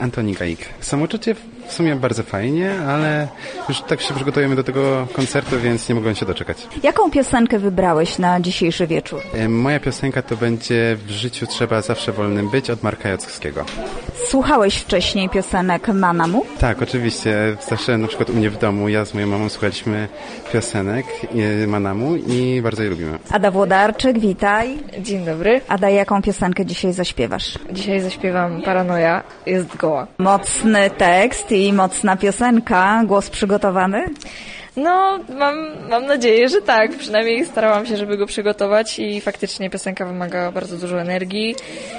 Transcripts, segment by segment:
Antoni Gaik. Samouczucie w sumie bardzo fajnie, ale już tak się przygotujemy do tego koncertu, więc nie mogłem się doczekać. Jaką piosenkę wybrałeś na dzisiejszy wieczór? Moja piosenka to będzie W życiu trzeba zawsze wolnym być od Marka Jackowskiego. Słuchałeś wcześniej piosenek Manamu? Tak, oczywiście. Zawsze na przykład u mnie w domu ja z moją mamą słuchaliśmy piosenek Manamu i bardzo je lubimy. Ada Włodarczyk, witaj. Dzień dobry. Ada, jaką piosenkę dzisiaj zaśpiewasz? Dzisiaj zaśpiewam Paranoja, jest goła. Mocny tekst i mocna piosenka. Głos przygotowany? No, mam nadzieję, że tak. Przynajmniej starałam się, żeby go przygotować i faktycznie piosenka wymaga bardzo dużo energii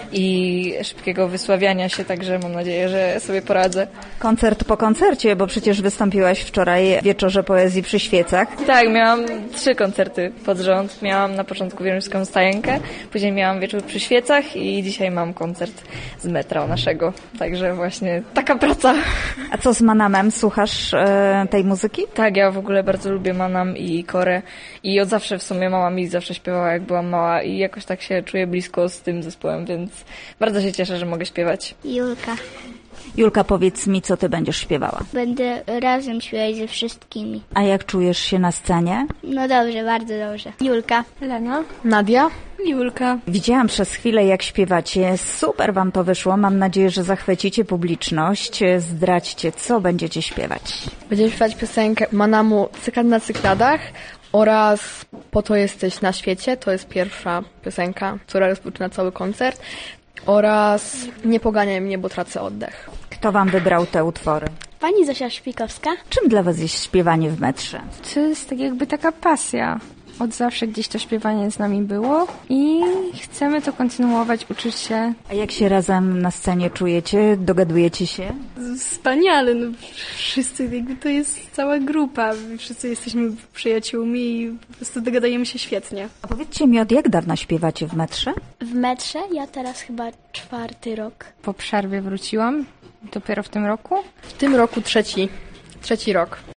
i szybkiego wysławiania się, także mam nadzieję, że sobie poradzę. Koncert po koncercie, bo przecież wystąpiłaś wczoraj w Wieczorze Poezji przy Świecach. Tak, miałam 3 koncerty pod rząd. Miałam na początku Wieluńską Stajenkę, później miałam Wieczór przy Świecach i dzisiaj mam koncert z metra naszego. Także właśnie taka praca. A co z Manamem? Słuchasz tej muzyki? Tak, ja w ogóle bardzo lubię Manam i Korę i od zawsze w sumie mama mi zawsze śpiewała, jak byłam mała i jakoś tak się czuję blisko z tym zespołem, więc bardzo się cieszę, że mogę śpiewać. Julka, powiedz mi, co ty będziesz śpiewała? Będę razem śpiewać ze wszystkimi. A jak czujesz się na scenie? No dobrze, bardzo dobrze. Julka. Lena. Nadia. Julka. Widziałam przez chwilę, jak śpiewacie. Super wam to wyszło. Mam nadzieję, że zachwycicie publiczność. Zdradźcie, co będziecie śpiewać. Będziemy śpiewać piosenkę Manamu Cyklad na cykladach oraz Po to jesteś na świecie. To jest pierwsza piosenka, która rozpoczyna cały koncert. Oraz Nie poganiaj mnie, bo tracę oddech. Kto wam wybrał te utwory? Pani Zosia Szpikowska. Czym dla was jest śpiewanie w metrze? To jest tak jakby taka pasja. Od zawsze gdzieś to śpiewanie z nami było i chcemy to kontynuować, uczyć się. A jak się razem na scenie czujecie? Dogadujecie się? Wspaniale, no wszyscy, jakby to jest cała grupa, wszyscy jesteśmy przyjaciółmi i po prostu dogadajemy się świetnie. A powiedzcie mi, od jak dawna śpiewacie w metrze? W metrze ja teraz chyba 4. rok. Po przerwie wróciłam, dopiero w tym roku. W tym roku trzeci rok.